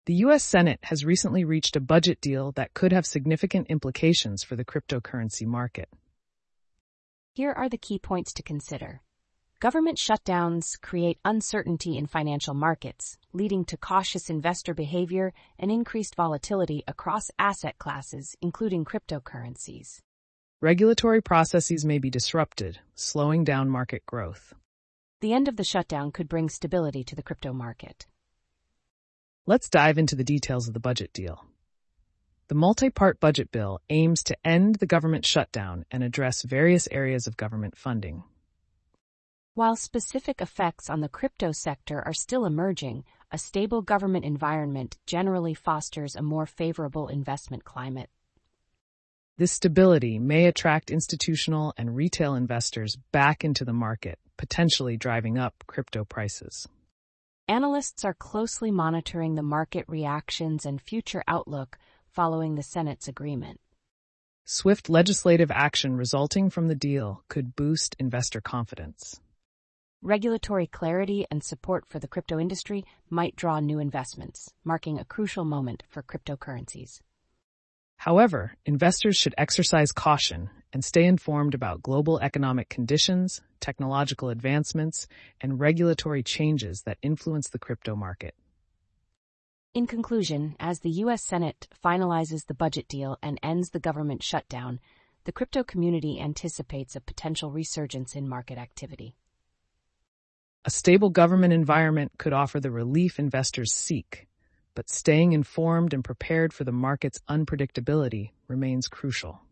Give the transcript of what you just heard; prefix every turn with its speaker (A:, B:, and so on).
A: The U.S. Senate has recently reached a budget deal that could have significant implications for the cryptocurrency market.
B: Here are the key points to consider. Government shutdowns create uncertainty in financial markets, leading to cautious investor behavior and increased volatility across asset classes, including cryptocurrencies.
A: Regulatory processes may be disrupted, slowing down market growth.
B: The end of the shutdown could bring stability to the crypto market.
A: Let's dive into the details of the budget deal. The multi-part budget bill aims to end the government shutdown and address various areas of government funding.
B: While specific effects on the crypto sector are still emerging, a stable government environment generally fosters a more favorable investment climate.
A: This stability may attract institutional and retail investors back into the market, potentially driving up crypto prices.
B: Analysts are closely monitoring the market reactions and future outlook following the Senate's agreement.
A: Swift legislative action resulting from the deal could boost investor confidence.
B: Regulatory clarity and support for the crypto industry might draw new investments, marking a crucial moment for cryptocurrencies.
A: However, investors should exercise caution and stay informed about global economic conditions, technological advancements, and regulatory changes that influence the crypto market.
B: In conclusion, as the U.S. Senate finalizes the budget deal and ends the government shutdown, the crypto community anticipates a potential resurgence in market activity.
A: A stable government environment could offer the relief investors seek, but staying informed and prepared for the market's unpredictability remains crucial.